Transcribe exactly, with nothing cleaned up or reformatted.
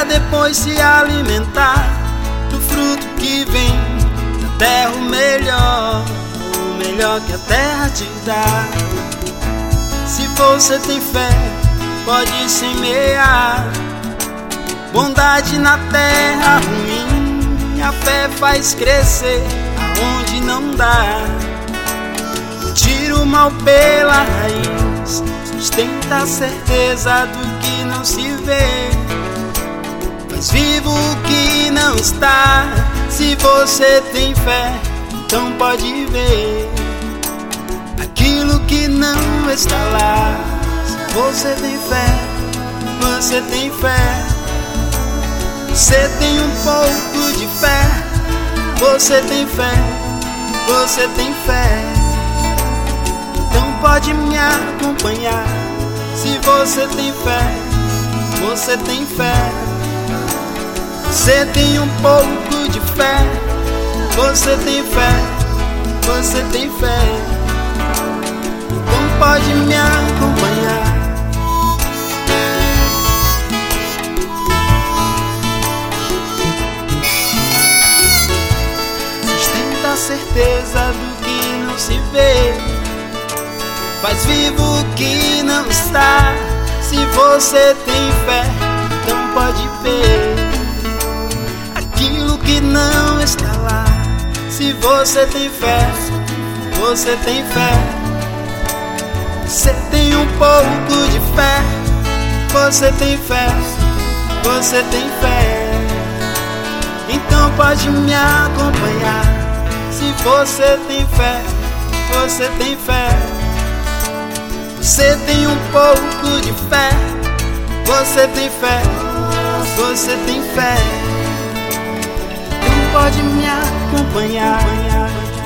depois se alimentar do fruto que vem da terra, o melhor, o melhor que a terra te dá. Se você tem fé, pode semear bondade na terra ruim. A fé faz crescer aonde não dá. Tira o mal pela raiz, sustenta a certeza do que não se vê. Faz vivo o que não está. Se você tem fé, então pode ver aquilo que não está lá. Se você tem fé, você tem fé. Você tem um pouco de fé. Você tem fé, você tem fé. Então pode me acompanhar. Se você tem fé, você tem fé. Você tem um pouco de fé. Você tem fé, você tem fé. Então pode me acompanhar. Sustenta a certeza do que não se vê. Faz vivo o que não está. Se você tem fé, então pode ver aquilo que não está lá. Se você tem fé, você tem fé. Você tem um pouco de fé. Você tem fé, você tem fé. Então pode me acompanhar. Se você tem fé, você tem fé. Você tem um pouco de fé. Você tem fé, você tem fé. Então pode me acompanhar.